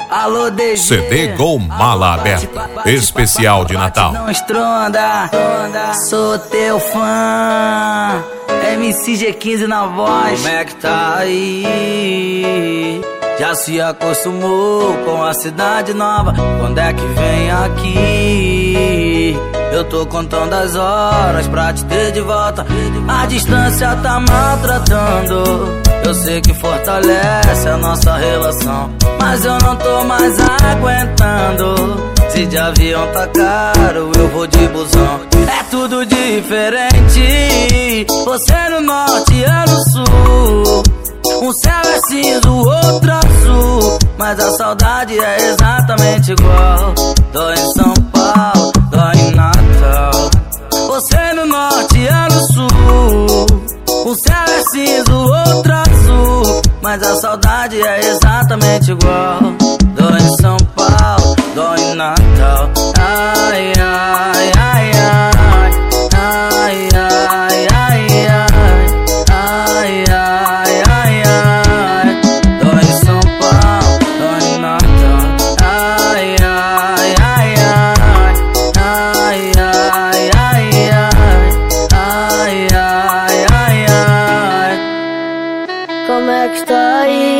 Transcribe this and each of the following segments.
Alô, DG. CD com mala aberta, especial de Natal. Não estronda, sou teu fã. MC G15 na voz. Como é que tá aí? Já se acostumou com a cidade nova? Quando é que vem aqui? Eu tô contando as horas pra te ter de volta. A distância tá maltratando. Eu sei que fortalece a nossa relação, mas eu não tô mais aguentando. Se de avião tá caro, eu vou de busão. É tudo diferente. Você no norte, eu no sul. Um céu é cinza, o outro azul, mas a saudade é exatamente igual. Dói em São Paulo, dói em Natal. Você no norte, eu no sul. Um céu é cinza, o outro azul, mas a saudade é exatamente igual. Dói em São Paulo, dói em Natal. Ai, ai, ai, ai. Ai, ai, ai, ai. Ai, ai, ai, ai. Dói em São Paulo, dói em Natal. Ai, ai, ai, ai. Ai, ai, ai, ai. Ai, ai, ai, ai. Como é que está aí?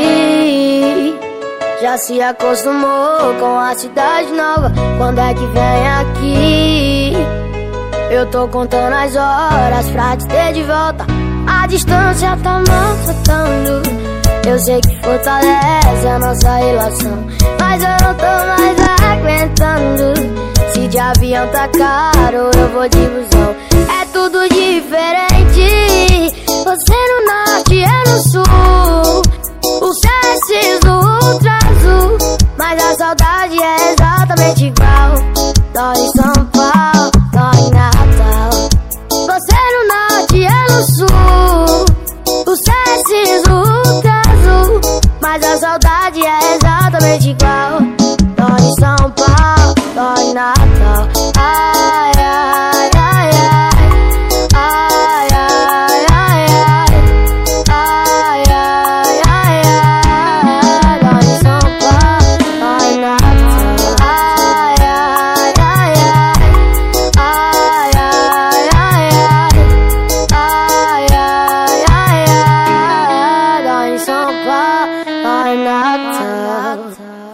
Já se acostumou com a cidade nova? Quando é que vem aqui? Eu tô contando as horas pra te ter de volta. A distância tá maltratando. Eu sei que fortalece a nossa relação, mas eu não tô mais aguentando. Se de avião tá caro, eu vou de busão. É tudo diferente. Você no norte, eu no sul. O céu é cinza, o outro azul, mas a saudade é exatamente igual. Dói em São Paulo, dói em Natal. Você no norte, eu no sul. O céu é cinza, o outro azul, mas a saudade é exatamente igual.